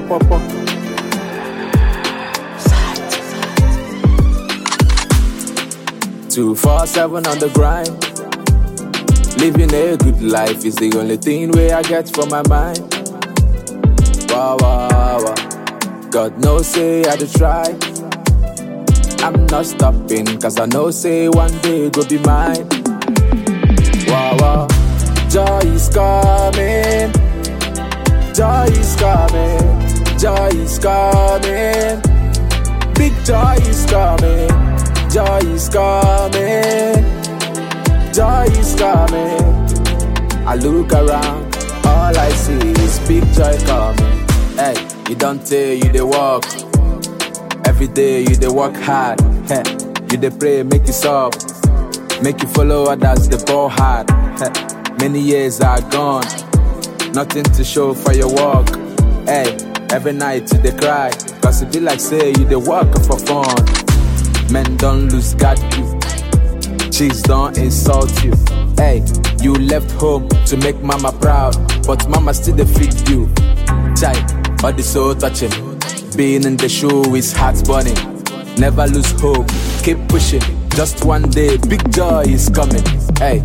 proper. 247 on the grind. Living a good life is the only thing where I get from my mind. Wow, wow, wow. God knows say I do try. I'm not stopping, cause I know say one day it go be mine. Wow, wow. Joy is coming. Joy is coming. Joy is coming. Big joy is coming. Joy is coming. Joy is coming. I look around, all I see is big joy coming. Hey, you don't tell you they walk. Every day you they work hard. Hey, you they pray, make you soft. Make you follow others, they ball hard. Hey, many years are gone. Nothing to show for your walk. Hey, every night you they cry. Cause it be like say you they work for fun. Men don't lose God you. Chicks don't insult you. Hey, you left home to make mama proud, but mama still they feed you. Chai, body so touching. Being in the show is heart burning. Never lose hope, keep pushing. Just one day, big joy is coming. Hey,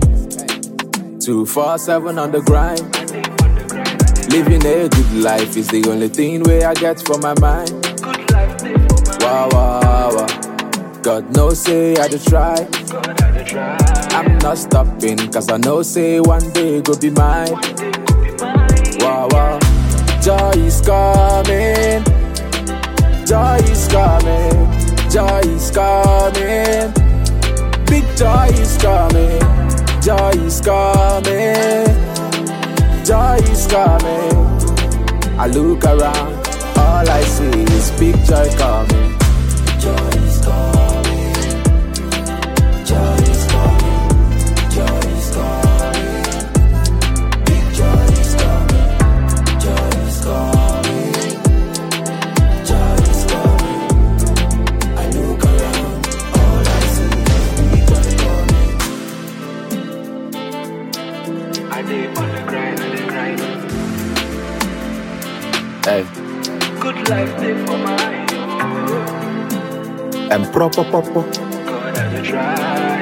247 on the grind. Living a good life is the only thing where I get from my mind. Wow, wow, wow. God knows say I do try. I'm not stopping, cause I know say one day go be mine. Wow, wow. Joy is coming. Joy is coming. Joy is coming. Big joy is coming. Joy is coming. Joy is coming. I look around, all I see is big joy coming. Joy is coming. Joy is coming. Joy is coming. Big joy is coming. Joy is coming. Joy is coming. I look around, all I see is big joy coming. I live on the grind, Hey. Good life, live for mine. And proper. God, I try.